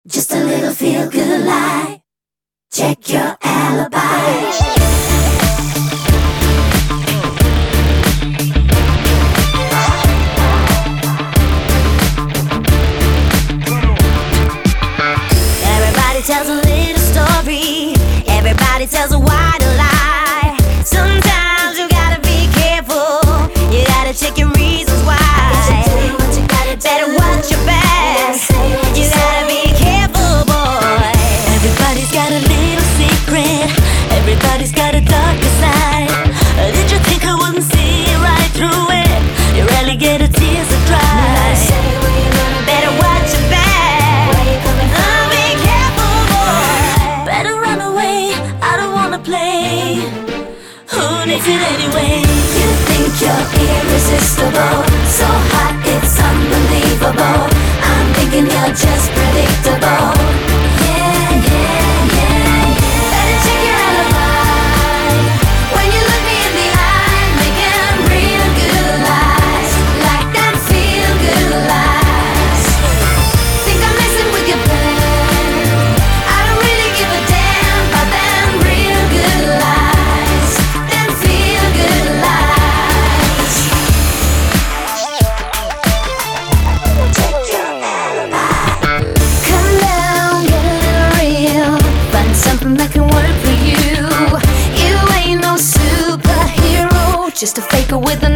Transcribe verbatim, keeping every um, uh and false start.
Just a little feel-good lie. Check your alibi. Everybody tells a little story. Everybody tells a white lie. Sometimes you gotta be careful. You gotta check your reasons why. Better watch your back. You gotta be careful, boy. Everybody's got a little secret. Everybody's got a darker side. Did you think I wouldn't see right through it? You rarely get a tears to dry. Better watch your back. Oh, be careful, boy. Better run away. I don't wanna play. Who needs it anyway? You think you're irresistible, so hot it's unbelievable. I'm thinking you're just predictable. Yeah, yeah, yeah, yeah. Better check your alibi. When you look me in the eye, making real good lies, like them feel good lies. Think I'm messing with your plan. I don't really give a damn about them real good lies, them feel good lies. Check your alibi. Come down, get a little real. Find something that can work for you. You ain't no superhero, just a faker with a